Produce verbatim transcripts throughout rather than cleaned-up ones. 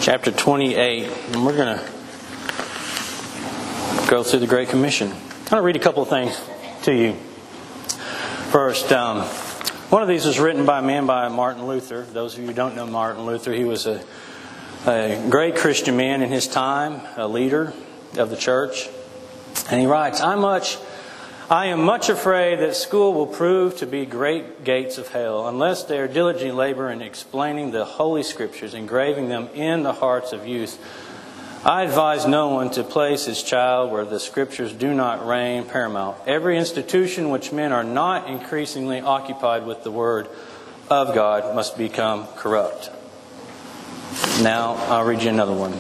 chapter twenty-eight, and we're going to go through the Great Commission. I'm going to read a couple of things to you. First, um, one of these was written by a man by Martin Luther. Those of you who don't know Martin Luther, he was a, a great Christian man in his time, a leader of the church. And he writes, I much... I am much afraid that school will prove to be great gates of hell unless they are diligently labor in explaining the Holy Scriptures, engraving them in the hearts of youth. I advise no one to place his child where the Scriptures do not reign paramount. Every institution which men are not increasingly occupied with the Word of God must become corrupt. Now, I'll read you another one.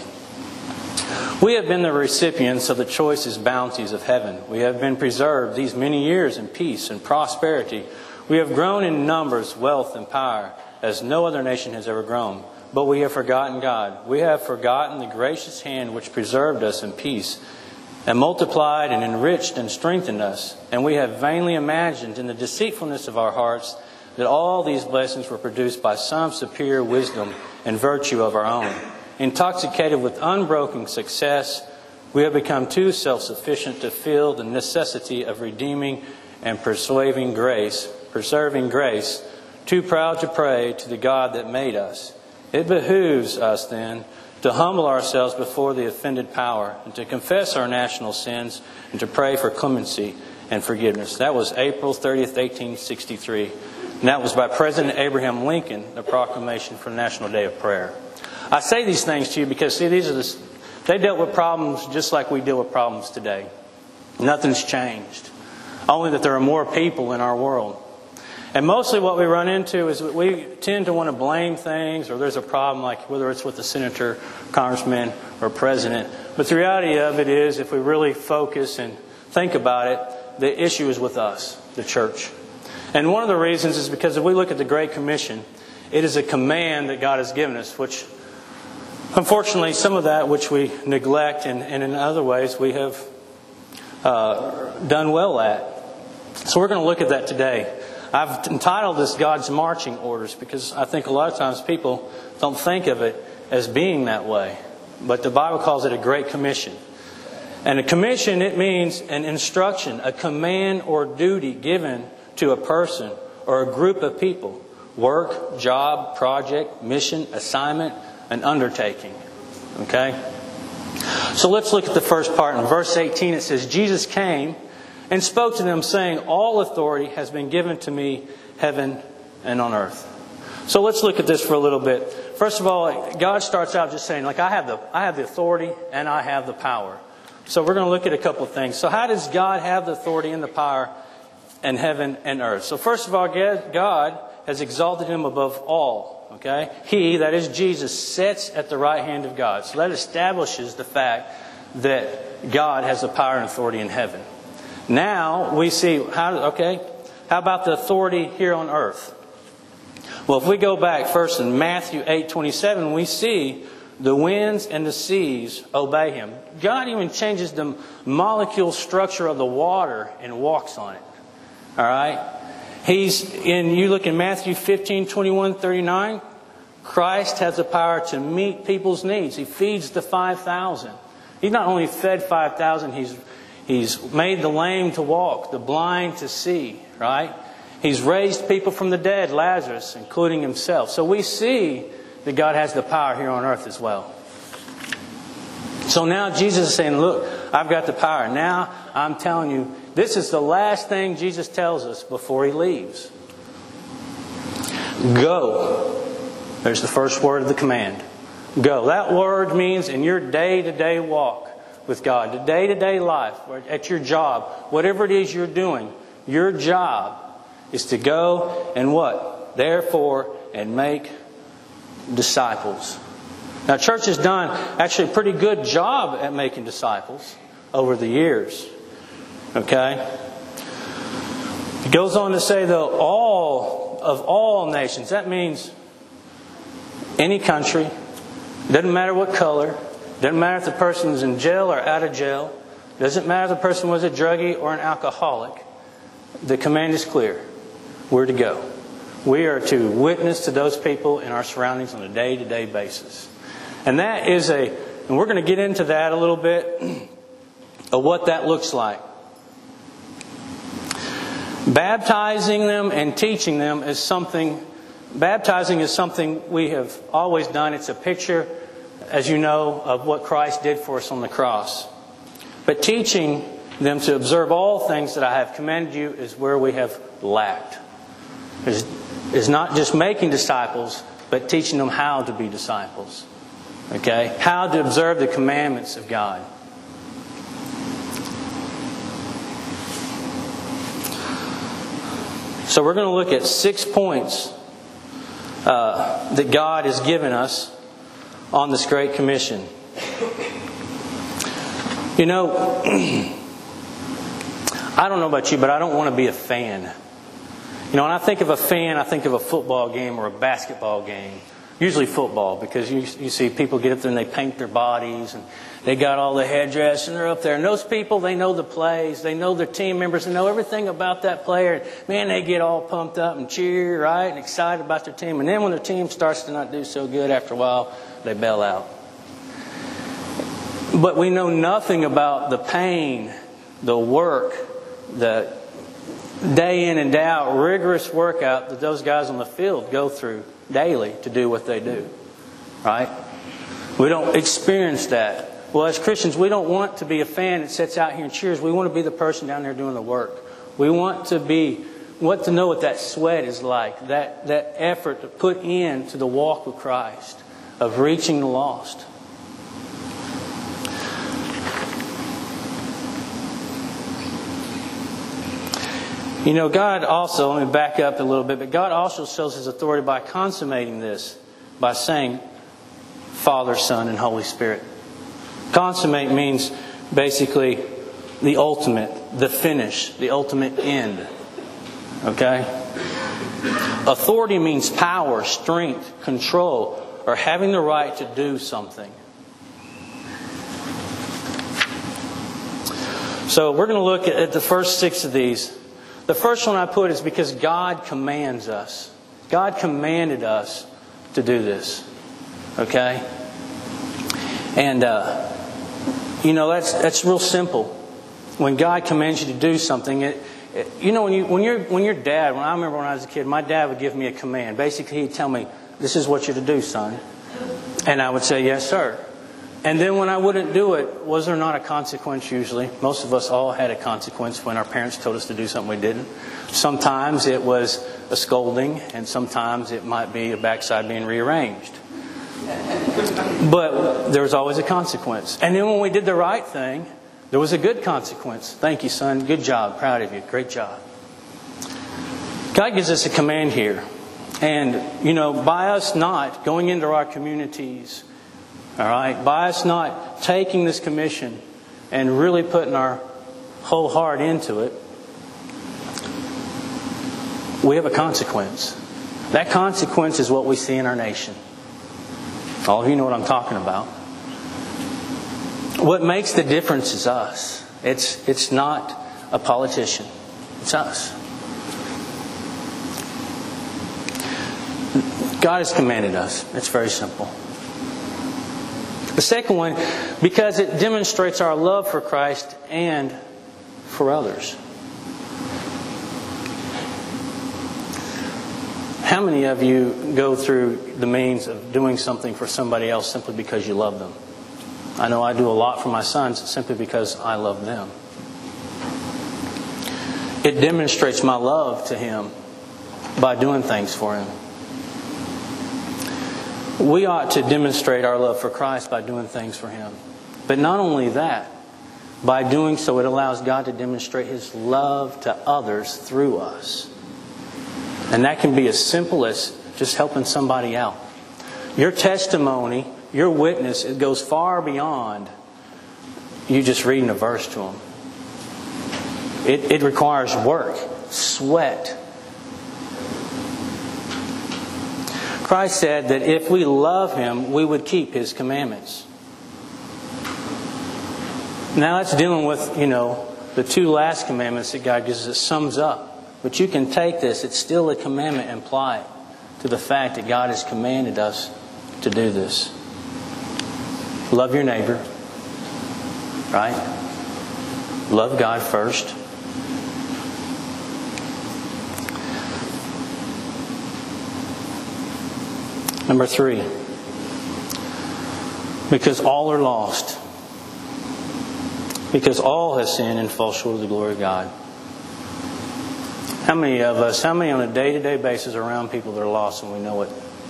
We have been the recipients of the choicest bounties of heaven. We have been preserved these many years in peace and prosperity. We have grown in numbers, wealth, and power, as no other nation has ever grown. But we have forgotten God. We have forgotten the gracious hand which preserved us in peace, and multiplied and enriched and strengthened us. And we have vainly imagined in the deceitfulness of our hearts that all these blessings were produced by some superior wisdom and virtue of our own. Intoxicated with unbroken success, we have become too self-sufficient to feel the necessity of redeeming and persuading grace, preserving grace, too proud to pray to the God that made us. It behooves us then to humble ourselves before the offended power and to confess our national sins and to pray for clemency and forgiveness. That was April thirtieth, eighteen sixty-three. And that was by President Abraham Lincoln, the proclamation for National Day of Prayer. I say these things to you because, see, these are the, they dealt with problems just like we deal with problems today. Nothing's changed. Only that there are more people in our world. And mostly what we run into is we tend to want to blame things, or there's a problem, like whether it's with the senator, congressman, or president. But the reality of it is, if we really focus and think about it, the issue is with us, the church. And one of the reasons is because if we look at the Great Commission, it is a command that God has given us, which unfortunately, some of that which we neglect, and, and in other ways we have uh, done well at. So we're going to look at that today. I've entitled this God's Marching Orders because I think a lot of times people don't think of it as being that way. But the Bible calls it a Great Commission. And a commission, it means an instruction, a command or duty given to a person or a group of people. Work, job, project, mission, assignment, an undertaking. Okay? So let's look at the first part. In verse eighteen it says, Jesus came and spoke to them, saying, all authority has been given to me, heaven and on earth. So let's look at this for a little bit. First of all, God starts out just saying, like, I have the I have the authority and I have the power. So we're going to look at a couple of things. So how does God have the authority and the power in heaven and earth? So first of all, God has exalted him above all. Okay? He, that is Jesus, sits at the right hand of God. So that establishes the fact that God has the power and authority in heaven. Now we see, how. okay, how about the authority here on earth? Well, if we go back first in Matthew eight twenty-seven, we see the winds and the seas obey him. God even changes the molecule structure of the water and walks on it. All right? He's in, you look in Matthew fifteen, twenty-one, thirty-nine, Christ has the power to meet people's needs. He feeds the five thousand. He's not only fed five thousand, he's, he's made the lame to walk, the blind to see, right? He's raised people from the dead, Lazarus, including himself. So we see that God has the power here on earth as well. So now Jesus is saying, look, I've got the power. Now I'm telling you, this is the last thing Jesus tells us before he leaves. Go. There's the first word of the command. Go. That word means in your day-to-day walk with God, the day-to-day life, at your job, whatever it is you're doing, your job is to go and what? Therefore, and make disciples. Now, church has done actually a pretty good job at making disciples over the years. Okay? It goes on to say, though, all of all nations. That means any country. Doesn't matter what color. Doesn't matter if the person is in jail or out of jail. Doesn't matter if the person was a druggie or an alcoholic. The command is clear. We're to go. We are to witness to those people in our surroundings on a day-to-day basis. And that is a, and we're going to get into that a little bit, of what that looks like. Baptizing them and teaching them is something, baptizing is something we have always done. It's a picture, as you know, of what Christ did for us on the cross. But teaching them to observe all things that I have commanded you is where we have lacked. It's, it's not just making disciples, but teaching them how to be disciples. Okay? How to observe the commandments of God. So we're going to look at six points uh, that God has given us on this Great Commission. You know, I don't know about you, but I don't want to be a fan. You know, when I think of a fan, I think of a football game or a basketball game. Usually football, because you, you see people get up there and they paint their bodies and they got all the headdress and they're up there. And those people, they know the plays. They know their team members. They know everything about that player. Man, they get all pumped up and cheer, right? And excited about their team. And then when their team starts to not do so good after a while, they bail out. But we know nothing about the pain, the work, the day in and day out, rigorous workout that those guys on the field go through daily to do what they do. Right? We don't experience that. Well, as Christians, we don't want to be a fan that sits out here and cheers. We want to be the person down there doing the work. We want to be, want to know what that sweat is like, that, that effort to put into the walk with Christ, of reaching the lost. You know, God also, let me back up a little bit, but God also shows His authority by consummating this, by saying Father, Son, and Holy Spirit. Consummate means basically the ultimate, the finish, the ultimate end. Okay? Authority means power, strength, control, or having the right to do something. So we're going to look at the first six of these. The first one I put is because God commands us. God commanded us to do this. Okay? And, uh, you know, that's that's real simple. When God commands you to do something, it, it, you know, when, you, when, you're, when your dad, when I remember when I was a kid, my dad would give me a command. Basically, he'd tell me, this is what you're to do, son. And I would say, yes, sir. And then when I wouldn't do it, was there not a consequence usually? Most of us all had a consequence when our parents told us to do something we didn't. Sometimes it was a scolding, and sometimes it might be a backside being rearranged. But there was always a consequence. And then when we did the right thing, there was a good consequence. Thank you, son. Good job. Proud of you. Great job. God gives us a command here. And, you know, by us not going into our communities, all right, by us not taking this commission and really putting our whole heart into it, we have a consequence. That consequence is what we see in our nation. All of you know what I'm talking about. What makes the difference is us. It's, it's not a politician. It's us. God has commanded us. It's very simple. The second one, because it demonstrates our love for Christ and for others. How many of you go through the means of doing something for somebody else simply because you love them? I know I do a lot for my sons simply because I love them. It demonstrates my love to him by doing things for him. We ought to demonstrate our love for Christ by doing things for Him. But not only that, by doing so it allows God to demonstrate His love to others through us. And that can be as simple as just helping somebody out. Your testimony, your witness, it goes far beyond you just reading a verse to them. It, it requires work, sweat. Christ said that if we love Him, we would keep His commandments. Now that's dealing with, you know, the two last commandments that God gives us. It sums up. But you can take this, it's still a commandment, and apply it to the fact that God has commanded us to do this. Love your neighbor. Right? Love God first. Number three. Because all are lost. Because all have sinned and fall short of the glory of God. How many of us, how many on a day-to-day basis are around people that are lost and we know it?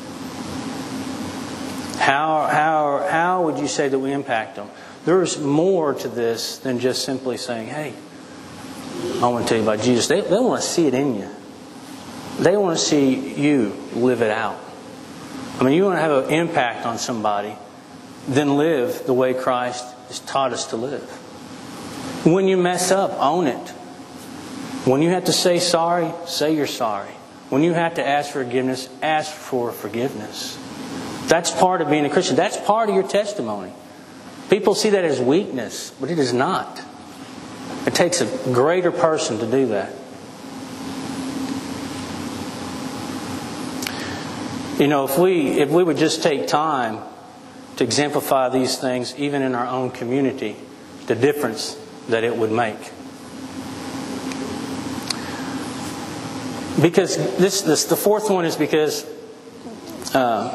How, how, how would you say that we impact them? There's more to this than just simply saying, hey, I want to tell you about Jesus. They, they want to see it in you. They want to see you live it out. I mean, you want to have an impact on somebody, then live the way Christ has taught us to live. When you mess up, own it. When you have to say sorry, say you're sorry. When you have to ask for forgiveness, ask for forgiveness. That's part of being a Christian. That's part of your testimony. People see that as weakness, but it is not. It takes a greater person to do that. You know, if we if we would just take time to exemplify these things, even in our own community, the difference that it would make. Because this, this the fourth one is because uh,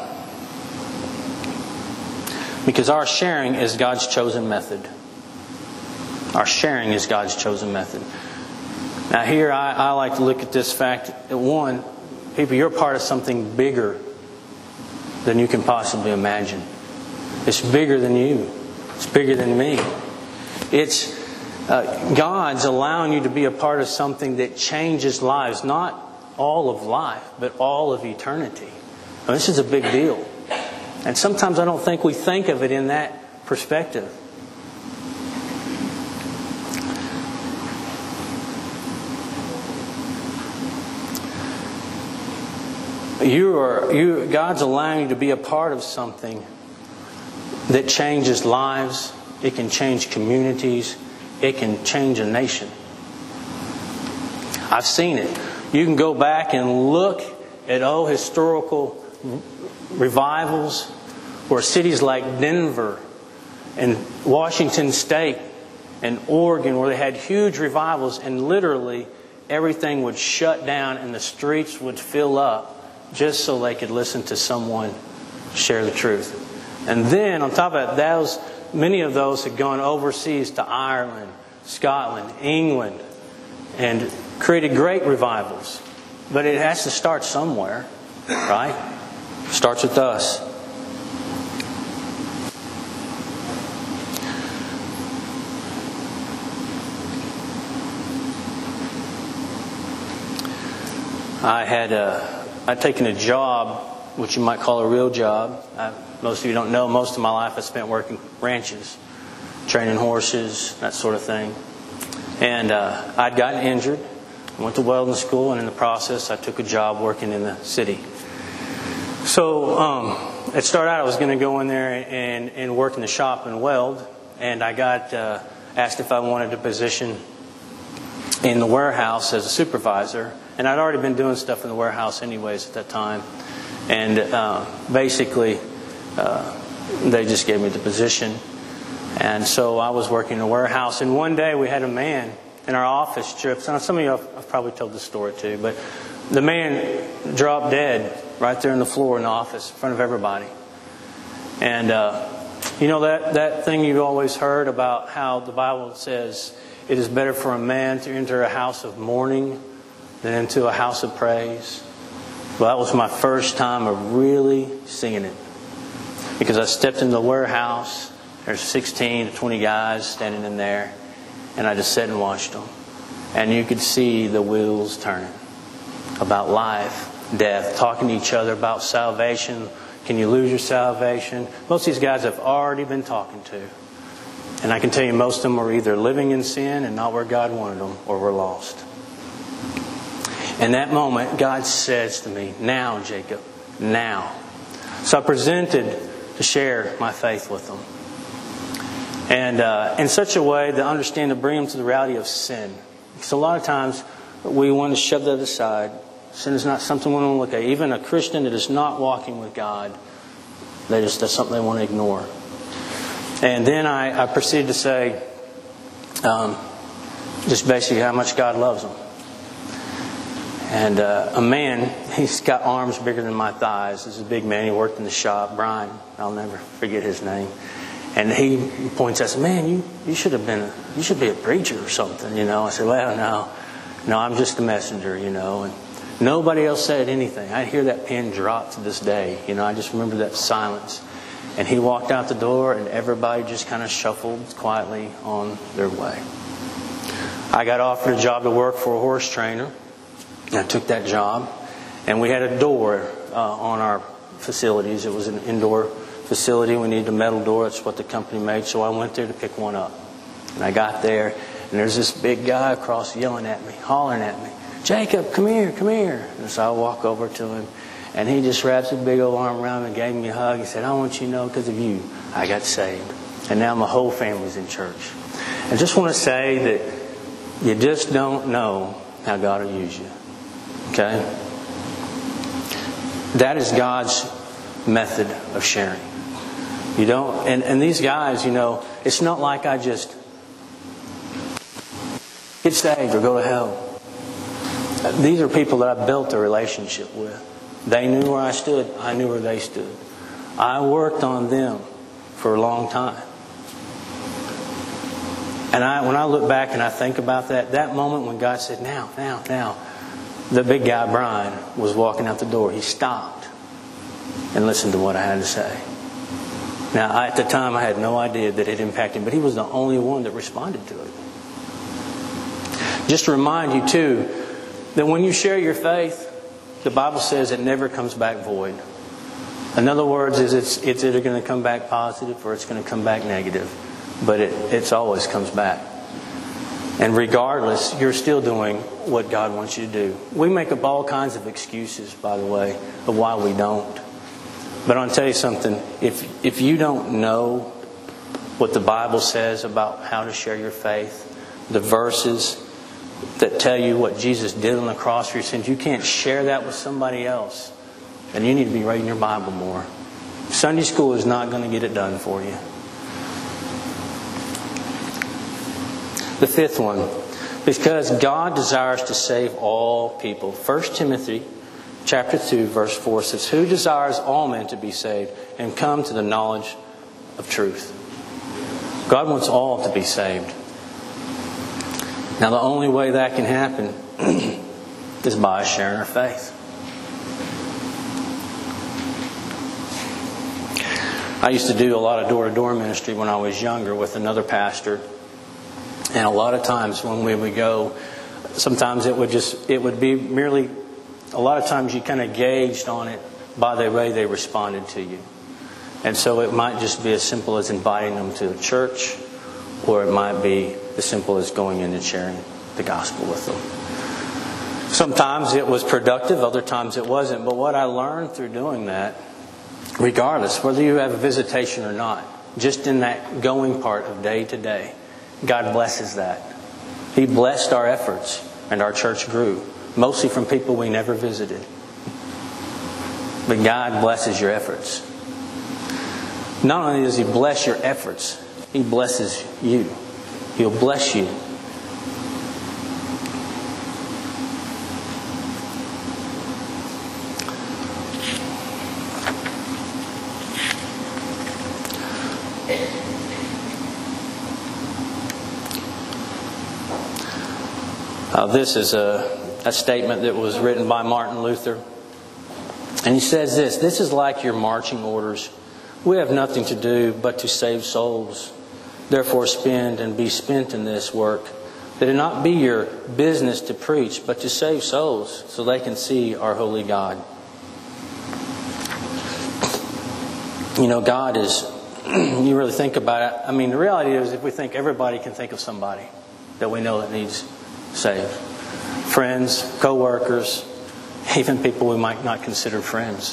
because our sharing is God's chosen method. Our sharing is God's chosen method. Now here I, I like to look at this fact that one, people, you're part of something bigger than you can possibly imagine. It's bigger than you. It's bigger than me. It's uh, God's allowing you to be a part of something that changes lives. Not all of life, but all of eternity. Now, this is a big deal. And sometimes I don't think we think of it in that perspective. You are, you, God's allowing you to be a part of something that changes lives. It can change communities. It can change a nation. I've seen it. You can go back and look at old historical revivals where cities like Denver and Washington State and Oregon, where they had huge revivals, and literally everything would shut down and the streets would fill up just so they could listen to someone share the truth. And then on top of that, those, many of those had gone overseas to Ireland, Scotland, England, and created great revivals. But it has to start somewhere, right? It starts with us. I had a I'd taken a job, which you might call a real job. I, most of you don't know, most of my life I spent working ranches, training horses, that sort of thing. And uh, I'd gotten injured. I went to welding school, and in the process I took a job working in the city. So um, it started out I was going to go in there and, and work in the shop and weld. And I got uh, asked if I wanted a position in the warehouse as a supervisor. And I'd already been doing stuff in the warehouse anyways at that time. And uh, basically, uh, they just gave me the position. And so I was working in the warehouse. And one day we had a man in our office trips. And some of you have, I've probably told this story too. But the man dropped dead right there on the floor in the office in front of everybody. And uh, you know that, that thing you've always heard about how the Bible says it is better for a man to enter a house of mourning than into a house of praise. Well, that was my first time of really seeing it. Because I stepped in the warehouse, there's sixteen to twenty guys standing in there, and I just sat and watched them. And you could see the wheels turning about life, death, talking to each other about salvation. Can you lose your salvation? Most of these guys I've already been talking to. And I can tell you most of them were either living in sin and not where God wanted them, or were lost. In that moment, God says to me, now, Jacob, now. So I presented to share my faith with them. And uh, in such a way to understand, to bring them to the reality of sin. Because a lot of times we want to shove that aside. Sin is not something we want to look at. Even a Christian that is not walking with God, they just, that's something they want to ignore. And then I, I proceeded to say um, just basically how much God loves them. And uh, a man, he's got arms bigger than my thighs. This is a big man. He worked in the shop. Brian, I'll never forget his name. And he points out, man, you, you should have been, a, you should be a preacher or something, you know. I said, well, no, no, I'm just a messenger, you know. And nobody else said anything. I hear that pin drop to this day. You know, I just remember that silence. And he walked out the door, and everybody just kind of shuffled quietly on their way. I got offered a job to work for a horse trainer. I took that job, and we had a door uh, on our facilities. It was an indoor facility. We needed a metal door. That's what the company made. So I went there to pick one up. And I got there, and there's this big guy across yelling at me, hollering at me, Jacob, come here, come here. And so I walk over to him, and he just wraps a big old arm around me and gave me a hug. He said, I want you to know because of you, I got saved. And now my whole family's in church. I just want to say that you just don't know how God will use you. Okay? That is God's method of sharing. You don't, and, and these guys, you know, it's not like I just get saved or go to hell. These are people that I built a relationship with. They knew where I stood. I knew where they stood. I worked on them for a long time. And I, when I look back and I think about that, that moment when God said, now, now, now, the big guy, Brian, was walking out the door. He stopped and listened to what I had to say. Now, I, at the time, I had no idea that it impacted him, but he was the only one that responded to it. Just to remind you, too, that when you share your faith, the Bible says it never comes back void. In other words, is it's, it's either going to come back positive or it's going to come back negative. But it it's always comes back. And regardless, you're still doing what God wants you to do. We make up all kinds of excuses, by the way, of why we don't. But I'll tell you something. If if you don't know what the Bible says about how to share your faith, the verses that tell you what Jesus did on the cross for your sins, you can't share that with somebody else. And you need to be reading your Bible more. Sunday school is not going to get it done for you. The fifth one, because God desires to save all people. First Timothy chapter two, verse four says, who desires all men to be saved and come to the knowledge of truth? God wants all to be saved. Now, the only way that can happen is by sharing our faith. I used to do a lot of door-to-door ministry when I was younger with another pastor. And a lot of times when we would go, sometimes it would just, it would be merely, a lot of times you kind of gauged on it by the way they responded to you. And so it might just be as simple as inviting them to a church, or it might be as simple as going in and sharing the gospel with them. Sometimes it was productive, other times it wasn't. But what I learned through doing that, regardless, whether you have a visitation or not, just in that going part of day to day, God blesses that. He blessed our efforts, and our church grew, mostly from people we never visited. But God blesses your efforts. Not only does He bless your efforts, He blesses you. He'll bless you. Uh, this is a, a statement that was written by Martin Luther. And he says this, this is like your marching orders. We have nothing to do but to save souls. Therefore spend and be spent in this work. That it not be your business to preach, but to save souls so they can see our holy God. You know, God is, you really think about it. I mean, the reality is if we think everybody can think of somebody that we know that needs saved. Friends, co-workers, even people we might not consider friends.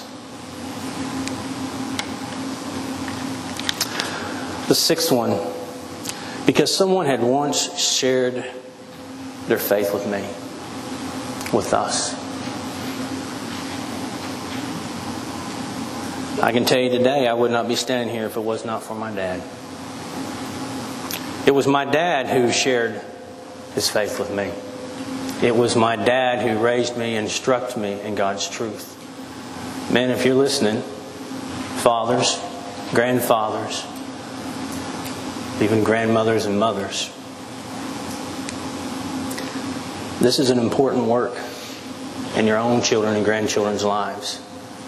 The sixth one, because someone had once shared their faith with me, with us. I can tell you today, I would not be standing here if it was not for my dad. It was my dad who shared his faith with me. It was my dad who raised me and instructed me in God's truth. Men, if you're listening, fathers, grandfathers, even grandmothers and mothers, this is an important work in your own children and grandchildren's lives.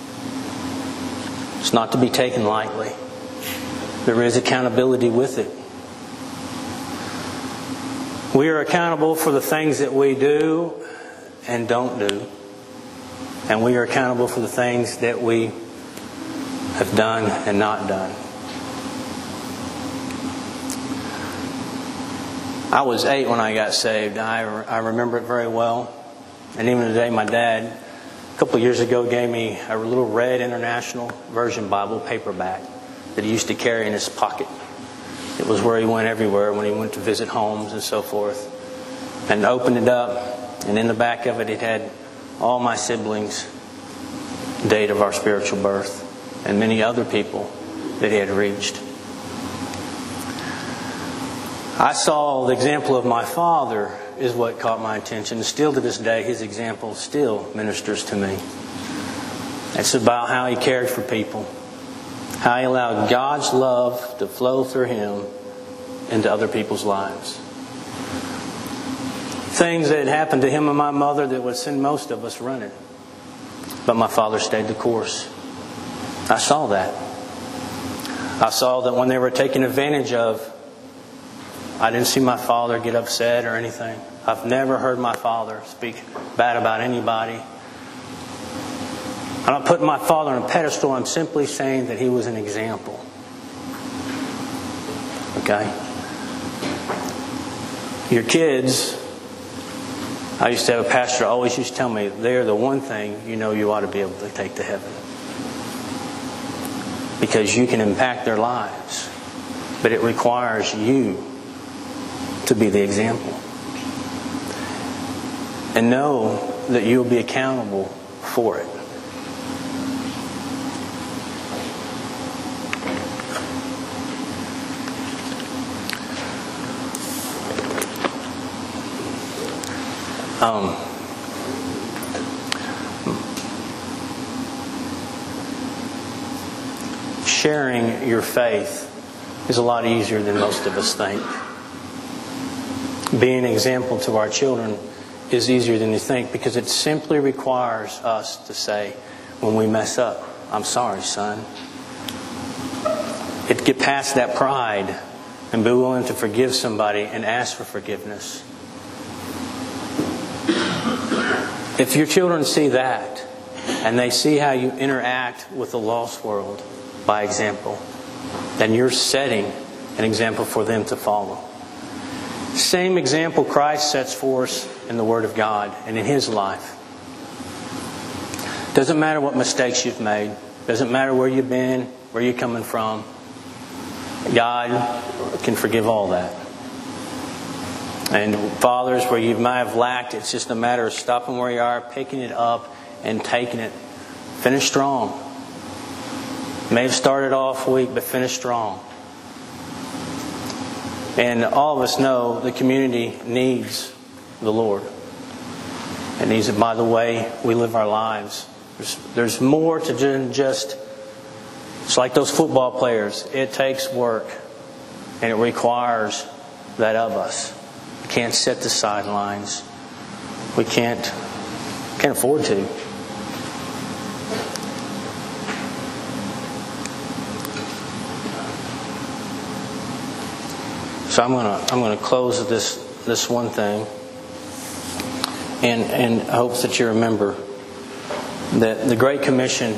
It's not to be taken lightly. There is accountability with it. We are accountable for the things that we do and don't do. And we are accountable for the things that we have done and not done. I was eight when I got saved. I, I remember it very well. And even today, my dad, a couple of years ago, gave me a little red International Version Bible paperback that he used to carry in his pocket. It was where he went everywhere when he went to visit homes and so forth. And opened it up, and in the back of it, it had all my siblings' date of our spiritual birth, and many other people that he had reached. I saw the example of my father is what caught my attention. Still to this day, his example still ministers to me. It's about how he cared for people, how he allowed God's love to flow through him into other people's lives. Things that had happened to him and my mother that would send most of us running. But my father stayed the course. I saw that. I saw that when they were taken advantage of, I didn't see my father get upset or anything. I've never heard my father speak bad about anybody. I'm not putting my father on a pedestal. I'm simply saying that he was an example. Okay? Your kids, I used to have a pastor always used to tell me, they're the one thing you know you ought to be able to take to heaven. Because you can impact their lives. But it requires you to be the example. And know that you'll be accountable for it. Um, sharing your faith is a lot easier than most of us think. Being an example to our children is easier than you think, because it simply requires us to say, when we mess up, I'm sorry, son. It get past that pride and be willing to forgive somebody and ask for forgiveness. If your children see that, and they see how you interact with the lost world by example, then you're setting an example for them to follow. Same example Christ sets for us in the Word of God and in His life. Doesn't matter what mistakes you've made. Doesn't matter where you've been, where you're coming from. God can forgive all that. And fathers, where you might have lacked, it's just a matter of stopping where you are, picking it up, and taking it. Finish strong. May have started off weak, but finish strong. And all of us know the community needs the Lord. It needs it by the way we live our lives. There's, there's more to just... It's like those football players. It takes work. And it requires that of us. We can't set the sidelines. We can't, can't afford to. So I'm gonna I'm gonna close this this one thing, and and hopes that you remember that the Great Commission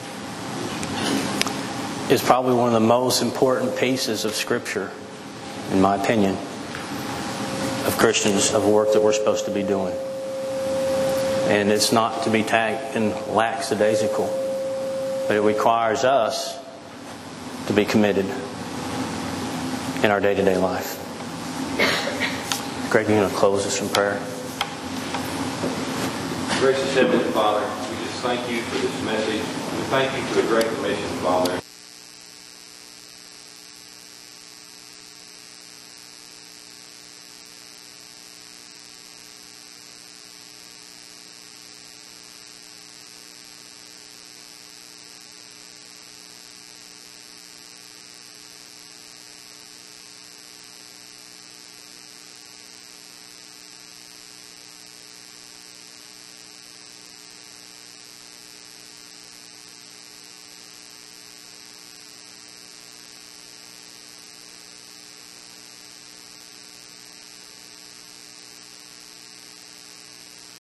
is probably one of the most important pieces of Scripture, in my opinion, of Christians, of work that we're supposed to be doing. And it's not to be taken lackadaisical, but it requires us to be committed in our day-to-day life. Greg, you're going to close us in prayer. Gracious Heavenly Father, we just thank you for this message. We thank you for the Great Commission, Father.